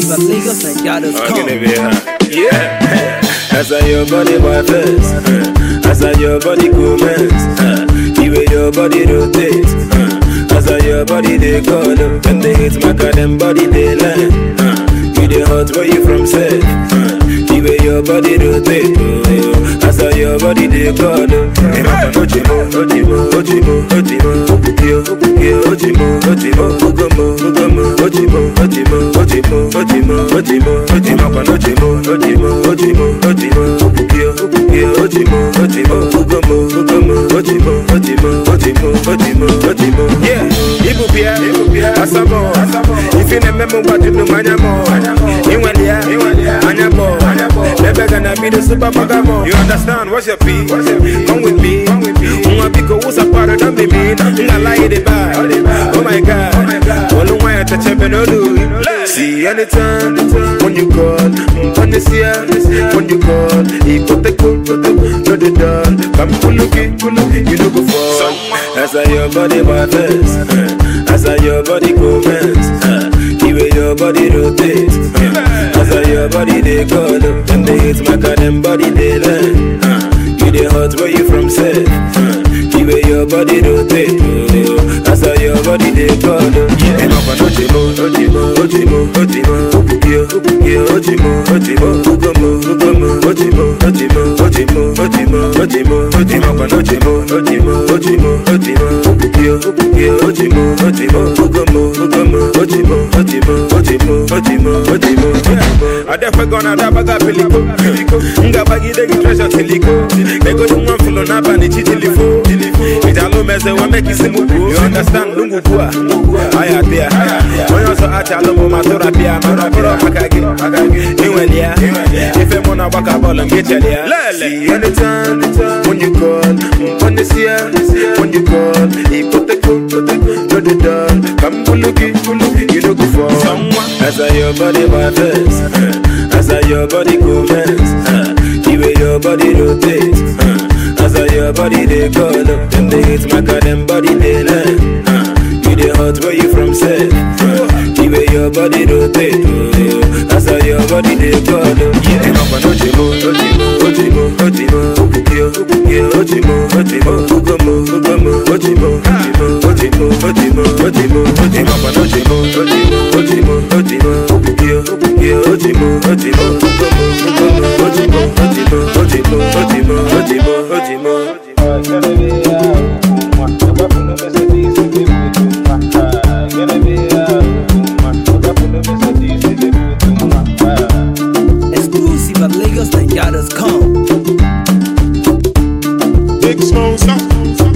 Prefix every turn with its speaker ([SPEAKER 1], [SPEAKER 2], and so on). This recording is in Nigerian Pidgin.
[SPEAKER 1] Exclusive at LagosNigeria.com.
[SPEAKER 2] Yeah. As I your body my face, as I your body comments, the way your body rotates, as I your body they call, when they hit my car, them body they land. You the hot where you from say, the way your body rotates, as I your body they call. Ojimo, Ojimo, Ojimo, Ojimo, Ojimo, Ojimo, Ojimo, Ojimo, Ojimo, Ojimo, Ojimo, Ojimo, Ojimo, Ojimo, Ojimo, Ojimo, Ojimo, yeah, Ibupia, Asamo, if you remember what you do, Manamo, Iwalia, Anyamo, never gonna be the super Pagamo. You understand? What's your P? Come with me, Umapiko was a part of the me, I lie the bar. Oh my God, all the way at the champion. See anytime when you call, when you see when you call, he put the cool, no the done. Come looking, you look for. As I your body my face, as I your body comments, the way your body rotates, as I your body they call, when they hit my car, them body they land. You the hot where you from say, the way your body rotates, as I your body they call. Ojimo, Ojimo, Ojimo, Ojimo, Ojimo, Ojimo, Ojimo, Ojimo, Ojimo, Ojimo, Ojimo, Ojimo, Ojimo, Ojimo, Ojimo, Ojimo, Ojimo, Ojimo, I never gonna dabaga peliko. Nga bagi de treasure tiliko. They go to one full on up and chitilifo. Italo meze wa make isimuku. You understand lungu bua. Aya dia. Oyo so atalo mo matora pia maraporo akage. Iwelia. Ife mona waka ball and get ya. See anytime when you call, when you see when you call, he put the coat, no the done. Come looking, you look for someone. As I your body my face, as I your body comments, the way your body rotates, as I your body they call, then they hit my car, them body they land. You the hot where you from say, the way your body rotates, as I your body they call. Ojimo, Ojimo, Ojimo, Ojimo, Ojimo, Ojimo, Ojimo, Ojimo, Ojimo, Ojimo, Ojimo, Ojimo, Ojimo, Ojimo,
[SPEAKER 1] Exclusive at LagosNigeria.com.
[SPEAKER 3] Big Smoke.